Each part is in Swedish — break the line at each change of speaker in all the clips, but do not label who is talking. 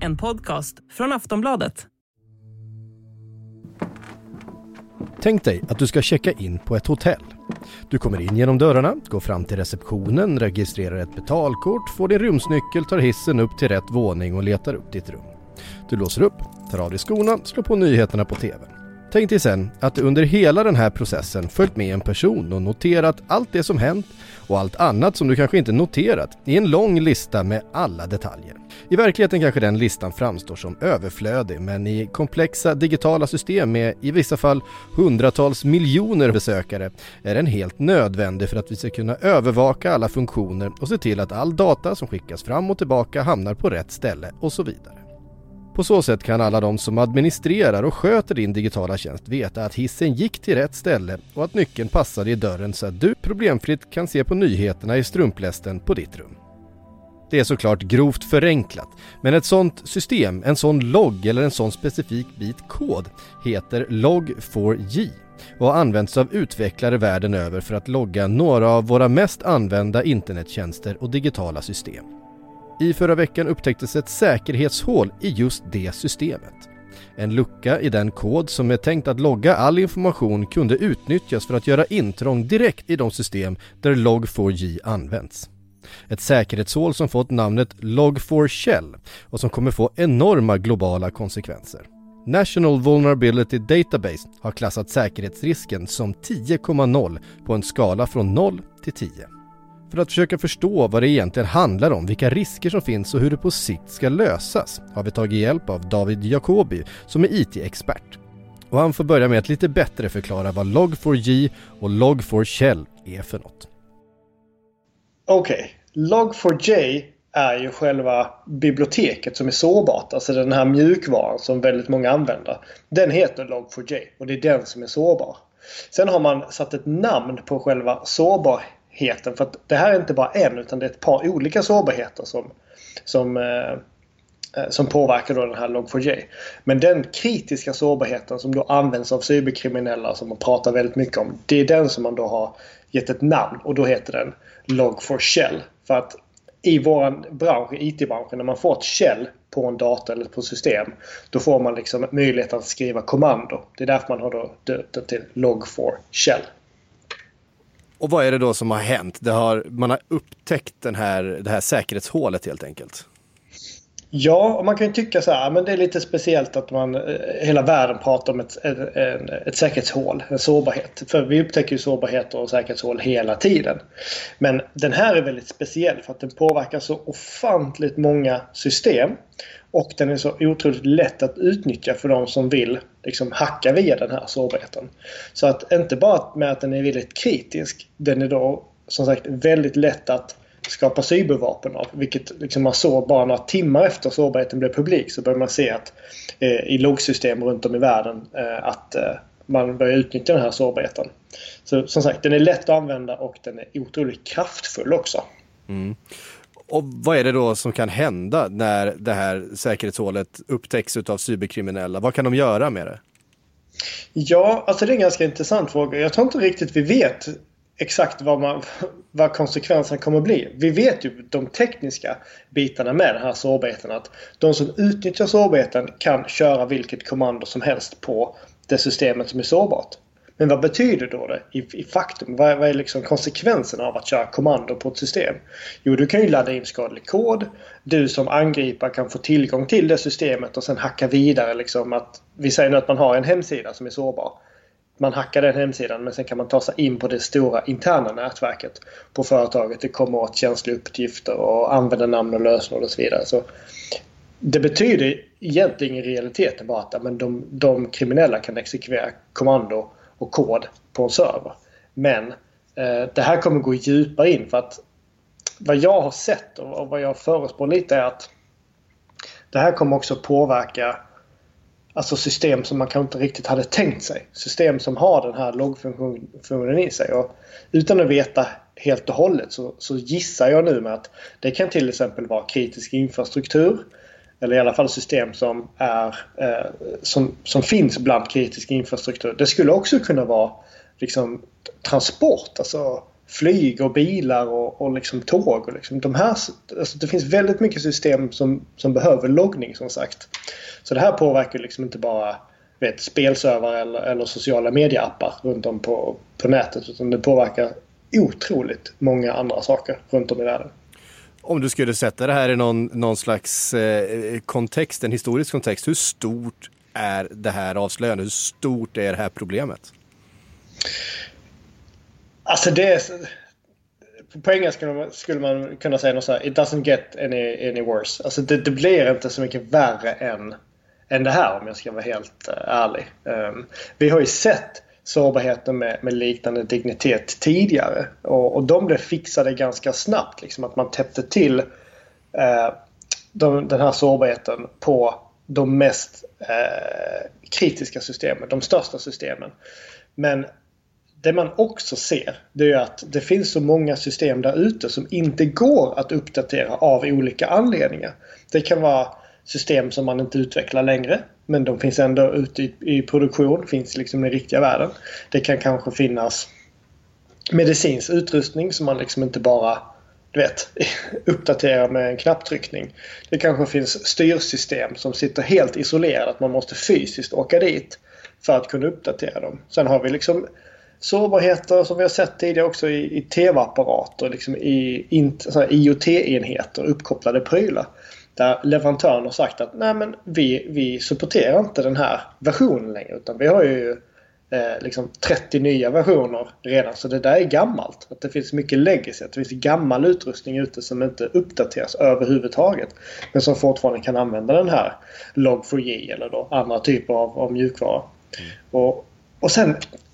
En podcast från Aftonbladet.
Tänk dig att du ska checka in på ett hotell. Du kommer in genom dörrarna, går fram till receptionen, registrerar ett betalkort, får din rumsnyckel, tar hissen upp till rätt våning och letar upp ditt rum. Du låser upp, tar av dig skorna, slår på nyheterna på tvn. Tänk dig sen att du under hela den här processen följt med en person och noterat allt det som hänt och allt annat som du kanske inte noterat i en lång lista med alla detaljer. I verkligheten kanske den listan framstår som överflödig, men i komplexa digitala system med i vissa fall hundratals miljoner besökare är den helt nödvändig för att vi ska kunna övervaka alla funktioner och se till att all data som skickas fram och tillbaka hamnar på rätt ställe och så vidare. På så sätt kan alla de som administrerar och sköter din digitala tjänst veta att hissen gick till rätt ställe och att nyckeln passade i dörren så att du problemfritt kan se på nyheterna i strumplästen på ditt rum. Det är såklart grovt förenklat, men ett sånt system, en sån logg eller en sån specifik bit kod heter Log4j och används av utvecklare världen över för att logga några av våra mest använda internettjänster och digitala system. I förra veckan upptäcktes ett säkerhetshål i just det systemet. En lucka i den kod som är tänkt att logga all information kunde utnyttjas för att göra intrång direkt i de system där Log4j används. Ett säkerhetshål som fått namnet Log4Shell och som kommer få enorma globala konsekvenser. National Vulnerability Database har klassat säkerhetsrisken som 10,0 på en skala från 0 till 10. För att försöka förstå vad det egentligen handlar om, vilka risker som finns och hur det på sikt ska lösas har vi tagit hjälp av David Jacobi som är IT-expert. Och han får börja med att lite bättre förklara vad Log4j och Log4Shell är för något.
Okej, Log4j är ju själva biblioteket som är sårbart. Alltså den här mjukvaran som väldigt många använder. Den heter Log4j och det är den som är sårbar. Sen har man satt ett namn på själva sårbarheten. För att det här är inte bara en utan det är ett par olika sårbarheter som påverkar då den här Log4j. Men den kritiska sårbarheten som då används av cyberkriminella som man pratar väldigt mycket om. Det är den som man då har gett ett namn och då heter den Log4Shell. För att i våran bransch, i IT-branschen, när man får ett shell på en dator eller på system, då får man liksom möjlighet att skriva kommando. Det är därför man har då döpt den till Log4Shell.
Och vad är det då som har hänt? Man har upptäckt det här säkerhetshålet helt enkelt.
Ja, och man kan ju tycka så här, men det är lite speciellt att hela världen pratar om ett säkerhetshål, en sårbarhet. För vi upptäcker ju sårbarheter och säkerhetshål hela tiden. Men den här är väldigt speciell för att den påverkar så ofantligt många system. Och den är så otroligt lätt att utnyttja för de som vill liksom hacka via den här sårbarheten. Så att inte bara med att den är väldigt kritisk, den är då som sagt väldigt lätt att skapa cybervapen av. Vilket liksom man såg bara några timmar efter sårbarheten blev publik så började man se att i loggsystem runt om i världen att man börjar utnyttja den här sårbarheten. Så som sagt, den är lätt att använda och den är otroligt kraftfull också.
Mm. Och vad är det då som kan hända när det här säkerhetshålet upptäcks av cyberkriminella? Vad kan de göra med det?
Ja, alltså det är en ganska intressant fråga. Jag tror inte riktigt vi vet exakt vad konsekvenserna kommer att bli. Vi vet ju de tekniska bitarna med den här sårbarheten att de som utnyttjar sårbarheten kan köra vilket kommando som helst på det systemet som är sårbart. Men vad betyder då det i faktum? Vad är liksom konsekvenserna av att köra kommando på ett system? Jo, du kan ju ladda in skadlig kod. Du som angripare kan få tillgång till det systemet och sen hacka vidare. Liksom att, vi säger nu att man har en hemsida som är sårbar. Man hackar den hemsidan men sen kan man ta sig in på det stora interna nätverket på företaget. Det kommer åt känsliga uppgifter och använda namn och lösenord och så vidare. Så det betyder egentligen i realiteten bara att men de kriminella kan exekvera kommando och kod på en server. Men det här kommer gå djupare in för att vad jag har sett och vad jag förespår lite är att det här kommer också påverka alltså system som man kanske inte riktigt hade tänkt sig. System som har den här loggfunktionen i sig. Och utan att veta helt och hållet så gissar jag nu med att det kan till exempel vara kritisk infrastruktur. Eller i alla fall system som som finns bland kritisk infrastruktur. Det skulle också kunna vara liksom transport. Alltså flyg och bilar och liksom tåg. Och liksom de här, alltså det finns väldigt mycket system som behöver loggning som sagt. Så det här påverkar liksom inte bara spelserver eller sociala medieappar runt om på nätet, utan det påverkar otroligt många andra saker runt om i världen.
Om du skulle sätta det här i någon slags kontext, en historisk kontext, hur stort är det här avslöjandet? Hur stort är det här problemet?
Alltså på engelska skulle man kunna säga något så här: it doesn't get any worse. Alltså det blir inte så mycket värre än det här, om jag ska vara helt ärlig. Vi har ju sett sårbarheter med liknande dignitet tidigare. Och de blev fixade ganska snabbt. Liksom att man täppte till den här sårbarheten på de mest kritiska systemen. De största systemen. Men det man också ser, det är att det finns så många system där ute som inte går att uppdatera av olika anledningar. Det kan vara system som man inte utvecklar längre, men de finns ändå ute i produktion, finns liksom i riktiga världen. Det kan kanske finnas medicinsk utrustning som man liksom inte bara uppdaterar med en knapptryckning. Det kanske finns styrsystem som sitter helt isolerade, att man måste fysiskt åka dit för att kunna uppdatera dem. Sen har vi liksom sårbarheter som vi har sett tidigare också i tv-apparater, liksom i IoT-enheter, uppkopplade prylar. Där leverantören har sagt att nej, men vi supporterar inte den här versionen längre, utan vi har ju liksom 30 nya versioner redan, så det där är gammalt. Att det finns mycket legacy, att det finns gammal utrustning ute som inte uppdateras överhuvudtaget, men som fortfarande kan använda den här Log4j eller då andra typer av mjukvara. Och sen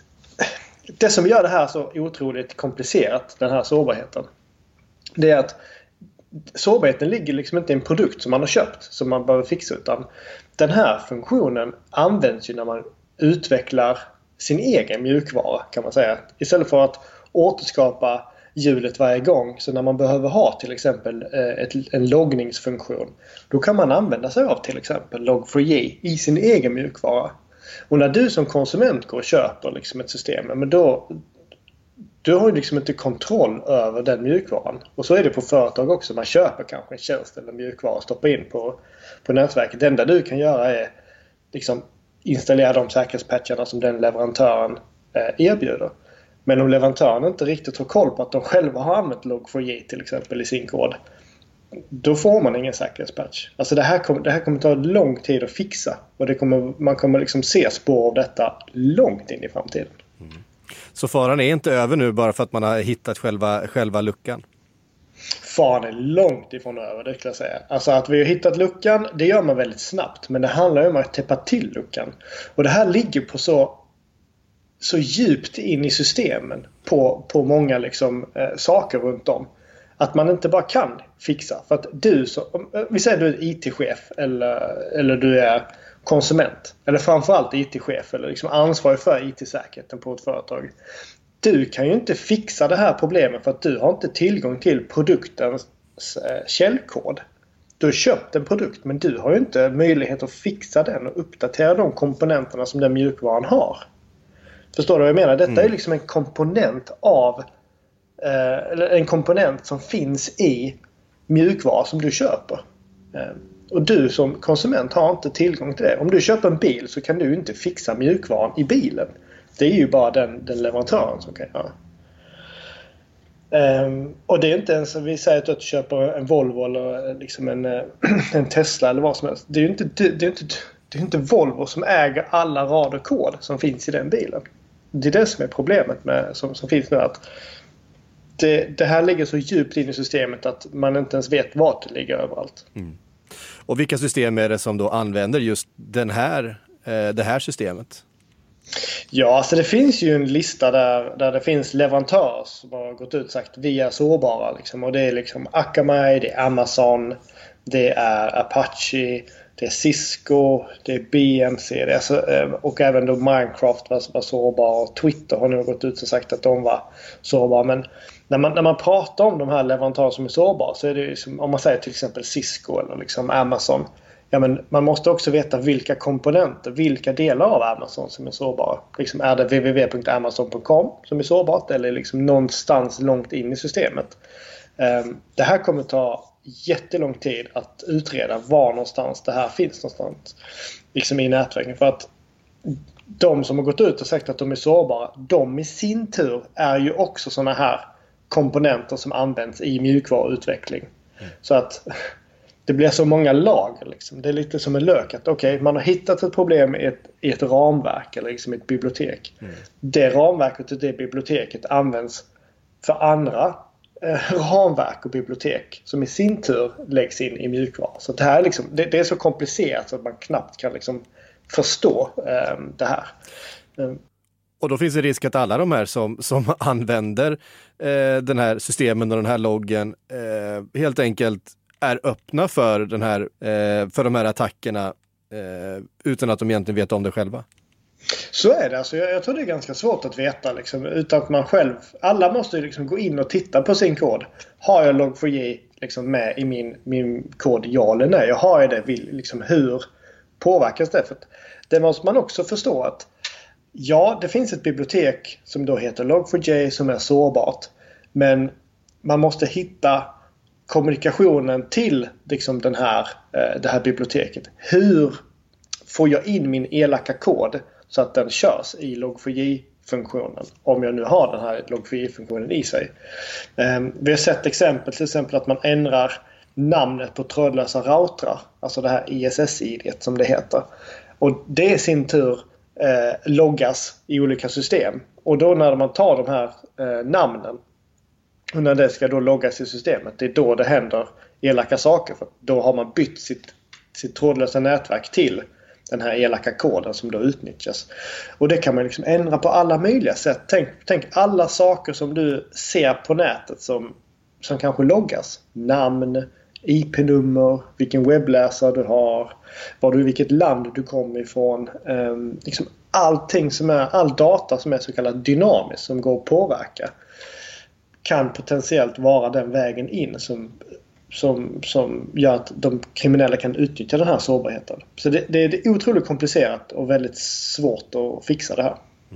det som gör det här så otroligt komplicerat, den här sårbarheten, det är att sårbarheten ligger liksom inte i en produkt som man har köpt, som man behöver fixa, utan den här funktionen används ju när man utvecklar sin egen mjukvara, kan man säga. Istället för att återskapa hjulet varje gång, så när man behöver ha till exempel en loggningsfunktion, då kan man använda sig av till exempel Log4j i sin egen mjukvara. Och när du som konsument går och köper liksom ett system, men då du har ju liksom inte kontroll över den mjukvaran. Och så är det på företag också. Man köper kanske en tjänst eller mjukvara och stoppar in på nätverket. Det enda du kan göra är liksom installera de säkerhetspatcharna som den leverantören erbjuder. Men om leverantören inte riktigt har koll på att de själva har använt Log4j till exempel i sin kod, då får man ingen säkerhetspatch. Alltså det här kommer ta lång tid att fixa. Och man kommer liksom se spår av detta långt in i framtiden.
Mm. Så faran är inte över nu bara för att man har hittat själva luckan?
Faran är långt ifrån över, det skulle jag säga. Alltså att vi har hittat luckan, det gör man väldigt snabbt. Men det handlar ju om att täppa till luckan. Och det här ligger på så djupt in i systemen på många liksom, saker runt om. Att man inte bara kan fixa. För att vi säger du är IT-chef eller du är konsument. Eller framförallt IT-chef eller liksom ansvarig för IT-säkerheten på ett företag. Du kan ju inte fixa det här problemet för att du har inte tillgång till produktens källkod. Du har köpt en produkt, men du har ju inte möjlighet att fixa den och uppdatera de komponenterna som den mjukvaran har. Förstår du vad jag menar? Detta är liksom en komponent eller en komponent som finns i mjukvara som du köper. Och du som konsument har inte tillgång till det. Om du köper en bil så kan du inte fixa mjukvaran i bilen. Det är ju bara den leverantören som kan göra. Och det är inte ens, vi säger att du köper en Volvo eller liksom en Tesla eller vad som helst. Det är inte Volvo som äger alla rad och kod som finns i den bilen. Det är det som är problemet som finns nu, att det här ligger så djupt in i systemet att man inte ens vet vart det ligger överallt. Mm.
Och vilka system är det som då använder just det här systemet?
Ja, alltså det finns ju en lista där det finns leverantörer som har gått ut och sagt vi är sårbara. Liksom. Och det är liksom Akamai, det är Amazon, det är Apache, det är Cisco, det är BMC, det är alltså, och även då Minecraft var sårbar, och Twitter har nu gått ut och sagt att de var sårbara. Men när man pratar om de här leverantörerna som är sårbara, så är det liksom, om man säger till exempel Cisco eller liksom Amazon, ja, men man måste också veta vilka komponenter, vilka delar av Amazon som är sårbara. Liksom, är det www.amazon.com som är sårbart eller liksom någonstans långt in i systemet? Det här kommer ta jättelång tid att utreda var någonstans det här finns någonstans liksom i nätverken. För att de som har gått ut och sagt att de är sårbara, de i sin tur är ju också sådana här komponenter som används i mjukvaruutveckling. Så att det blir så många lager. Liksom. Det är lite som en lök. Att okej, man har hittat ett problem i ett ramverk eller liksom ett bibliotek. Det ramverket och det biblioteket används för andra ramverk och bibliotek som i sin tur läggs in i mjukvara. Så det här är, liksom, det är så komplicerat så att man knappt kan liksom förstå det här.
Och då finns det risk att alla de här som använder den här systemen och den här loggen helt enkelt är öppna för för de här attackerna utan att de egentligen vet om det själva.
Så är det. Alltså, jag tror det är ganska svårt att veta liksom, utan att man själv... Alla måste liksom gå in och titta på sin kod. Har jag Log4j liksom med i min kod, ja eller nej? Har jag det? Liksom, hur påverkas det? För det måste man också förstå att ja, det finns ett bibliotek som då heter Log4j som är sårbart. Men man måste hitta kommunikationen till liksom det här biblioteket. Hur får jag in min elaka kod så att den körs i Log4j-funktionen? Om jag nu har den här Log4j-funktionen i sig. Vi har sett till exempel att man ändrar namnet på trådlösa routrar. Alltså det här ISS-ID som det heter. Och det i sin tur loggas i olika system. Och då när man tar de här namnen och när det ska då loggas i systemet, det är då det händer elaka saker. För då har man bytt sitt trådlösa nätverk till den här elaka koden som då utnyttjas. Och det kan man liksom ändra på alla möjliga sätt. Tänk alla saker som du ser på nätet som kanske loggas. Namn, IP-nummer, vilken webbläsare du har, vilket land du kommer ifrån. Liksom all data som är så kallad dynamisk som går att påverka kan potentiellt vara den vägen in som gör att de kriminella kan utnyttja den här sårbarheten. Så det är otroligt komplicerat och väldigt svårt att fixa det här.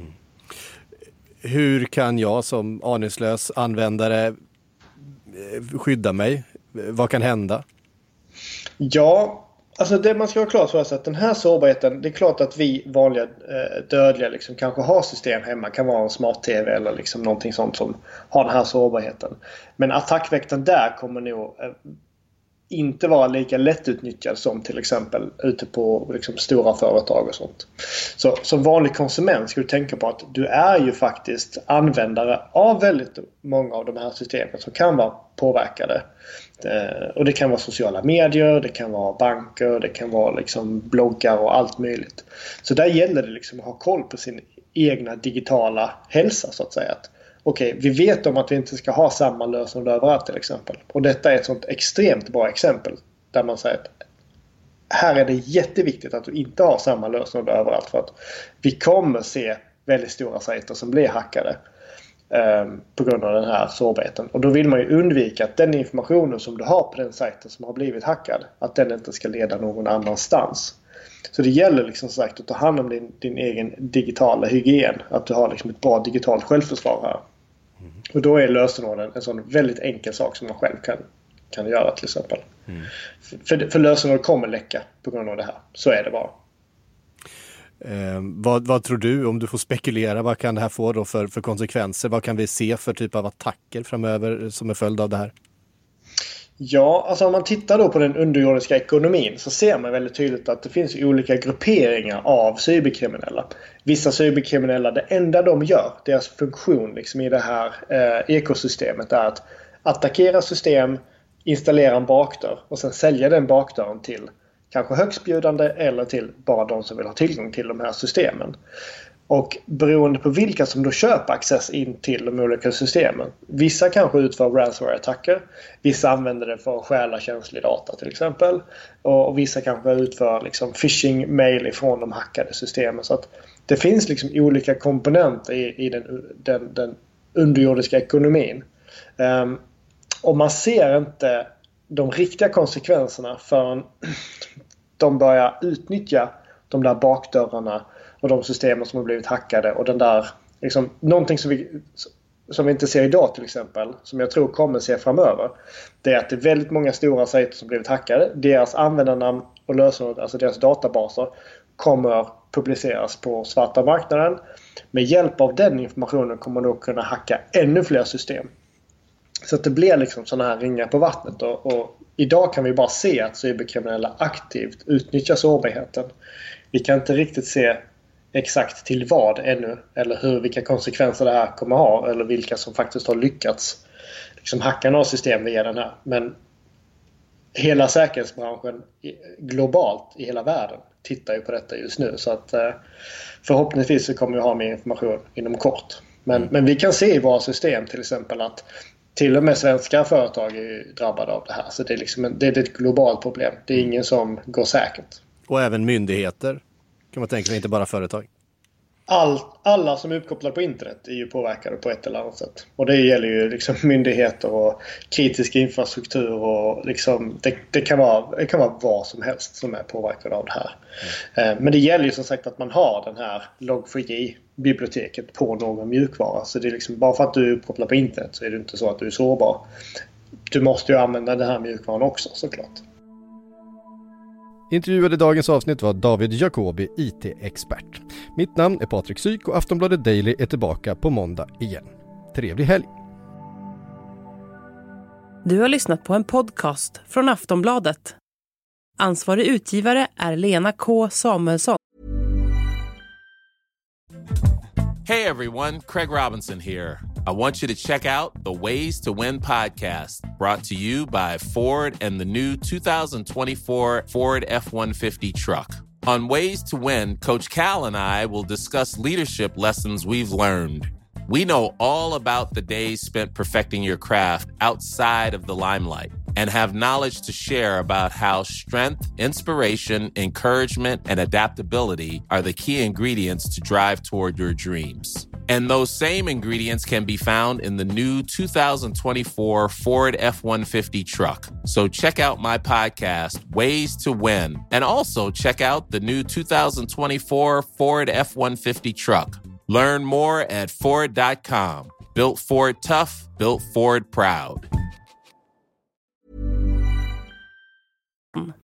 Hur kan jag som aningslös användare skydda mig? Vad kan hända?
Ja, alltså det man ska ha klart för sig att den här sårbarheten, det är klart att vi vanliga dödliga liksom kanske har system hemma, kan vara en smart-tv eller liksom någonting sånt som har den här sårbarheten. Men attackvektorn där kommer nog inte vara lika lättutnyttjad som till exempel ute på liksom stora företag och sånt. Så som vanlig konsument ska du tänka på att du är ju faktiskt användare av väldigt många av de här systemen som kan vara påverkade. Och det kan vara sociala medier, det kan vara banker, det kan vara liksom bloggar och allt möjligt. Så där gäller det liksom att ha koll på sin egna digitala hälsa så att säga. Okej, vi vet om att vi inte ska ha samma lösenord överallt till exempel. Och detta är ett sånt extremt bra exempel där man säger att här är det jätteviktigt att du inte har samma lösenord överallt för att vi kommer se väldigt stora sajter som blir hackade på grund av den här sårbarheten. Och då vill man ju undvika att den informationen som du har på den sajten som har blivit hackad, att den inte ska leda någon annanstans. Så det gäller liksom sagt att ta hand om din egen digitala hygien. Att du har liksom ett bra digitalt självförsvar här. Och då är lösenorden en sån väldigt enkel sak som man själv kan göra till exempel. För lösenord kommer läcka på grund av det här. Så är det bara.
Vad tror du, om du får spekulera, vad kan det här få då för konsekvenser? Vad kan vi se för typ av attacker framöver som är följd av det här?
Ja, alltså om man tittar då på den underjordiska ekonomin så ser man väldigt tydligt att det finns olika grupperingar av cyberkriminella. Vissa cyberkriminella, det enda de gör, deras funktion liksom i det här ekosystemet är att attackera system, installera en bakdörr och sen sälja den bakdörren till kanske högstbjudande eller till bara de som vill ha tillgång till de här systemen. Och beroende på vilka som då köper access in till de olika systemen. Vissa kanske utför ransomware-attacker. Vissa använder det för att stjäla känslig data till exempel. Och vissa kanske utför liksom phishing-mail ifrån de hackade systemen. Så att det finns liksom olika komponenter i den underjordiska ekonomin. Och man ser inte de riktiga konsekvenserna förrän de börjar utnyttja de där bakdörrarna och de systemen som har blivit hackade och den där liksom, någonting som vi inte ser idag till exempel, som jag tror kommer se framöver, det är att det är väldigt många stora sajter som blivit hackade. Deras användarnamn och lösenord, alltså deras databaser, kommer publiceras på svarta marknaden. Med hjälp av den informationen kommer man då kunna hacka ännu fler system. Så att det blir liksom sådana här ringar på vattnet. Och idag kan vi bara se att cyberkriminella aktivt utnyttjar sårbarheten. Vi kan inte riktigt se exakt till vad ännu, eller vilka konsekvenser det här kommer ha, eller vilka som faktiskt har lyckats liksom hacka några system via den här. Men hela säkerhetsbranschen globalt i hela världen tittar ju på detta just nu, så att förhoppningsvis så kommer vi ha mer information inom kort. Men vi kan se i våra system till exempel att till och med svenska företag är drabbade av det här, så det är liksom det är ett globalt problem. Det är ingen som går säkert.
Och även myndigheter kan man tänka sig, inte bara företag.
Alla som är uppkopplade på internet är ju påverkade på ett eller annat sätt. Och det gäller ju liksom myndigheter och kritisk infrastruktur och liksom, det kan vara vad som helst som är påverkad av det här. Men det gäller ju som sagt att man har den här Log4j-biblioteket på någon mjukvara. Så det är liksom, bara för att du är uppkopplad på internet så är det inte så att du är sårbar. Du måste ju använda den här mjukvaran också, såklart.
Intervjuade i dagens avsnitt var David Jacobi, IT-expert. Mitt namn är Patrik Syk och Aftonbladet Daily är tillbaka på måndag igen. Trevlig helg!
Du har lyssnat på en podcast från Aftonbladet. Ansvarig utgivare är Lena K. Samuelsson.
Hey everyone, Craig Robinson here. I want you to check out the Ways to Win podcast, brought to you by Ford and the new 2024 Ford F-150 truck. On Ways to Win, Coach Cal and I will discuss leadership lessons we've learned. We know all about the days spent perfecting your craft outside of the limelight and have knowledge to share about how strength, inspiration, encouragement, and adaptability are the key ingredients to drive toward your dreams. And those same ingredients can be found in the new 2024 Ford F-150 truck. So check out my podcast, Ways to Win, and also check out the new 2024 Ford F-150 truck. Learn more at Ford.com. Built Ford tough, built Ford proud.